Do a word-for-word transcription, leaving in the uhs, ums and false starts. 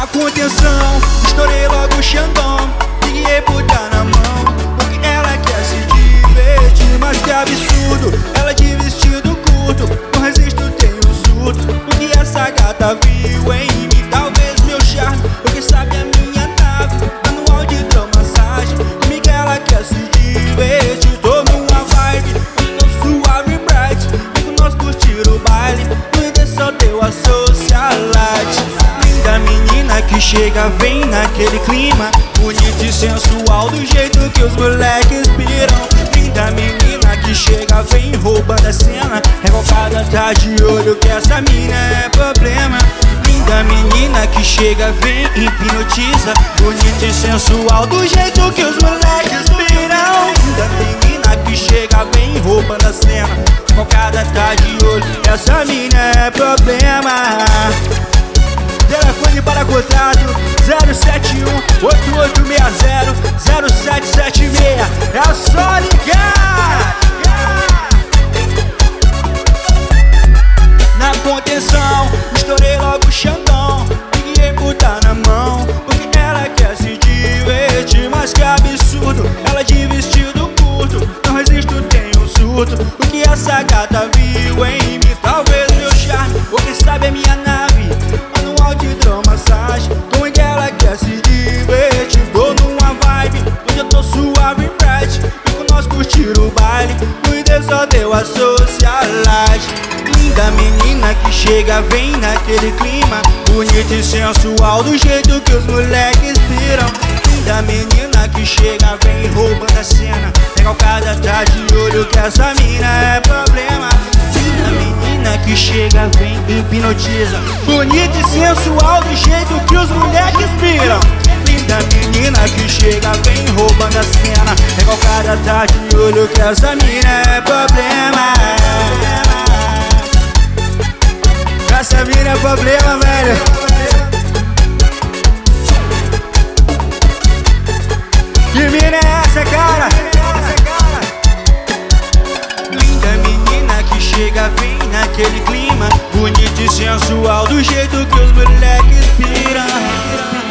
Na contenção, estourei logo o Xandão. Liguei botar na mão, porque ela quer se divertir. Mas que absurdo, ela de vestido curto. Não resisto, tenho surto. O que essa gata viu em mim? Talvez meu charme, porque sabe a minha nave. Manual de hidromassagem, comigo ela quer se divertir. Tô numa vibe, tô suave e bright. Comigo nós curtir o baile, no I D só deu a socialite. Linda menina que chega, vem naquele clima bonito e sensual, do jeito que os moleques piram. Linda menina que chega, vem roubando a cena. Revocada tá de olho que essa mina é problema. Linda menina que chega, vem hipnotiza, bonita e sensual, do jeito que os moleques piram. Linda menina que chega, vem roubando a cena. Revocada tá de olho que essa mina é problema. Telefone para contato zero sete um, oito oito seis zero, zero sete sete seis. É só ligar. Na contenção, estourei logo o Xandão. Liguei botar na mão, porque ela quer se divertir. Mas que absurdo, ela de vestido curto. Não resisto, tenho surto. O que essa gata viu em mim? Talvez meu charme, ou quem sabe a minha nave. Manual de hidromassagem, com onde ela quer se divertir. Tô numa vibe, onde eu tô suave e bright. E com nós curtir o baile, no I D só deu a socialite. Linda menina que chega, vem naquele clima bonito e sensual, do jeito que os moleques piram. Linda menina que chega, vem roubando a cena. Recalcada tá de olho que essa mina é problema. Linda menina que chega, vem hipnotiza, bonita e sensual, do jeito que os moleques piram. Linda menina que chega, vem roubando a cena. Recalcada tá de olho que essa mina é problema. Essa mina é problema, velho. Que mina é essa, cara? Linda menina que chega, vem naquele clima bonito e sensual, do jeito que os moleques piram.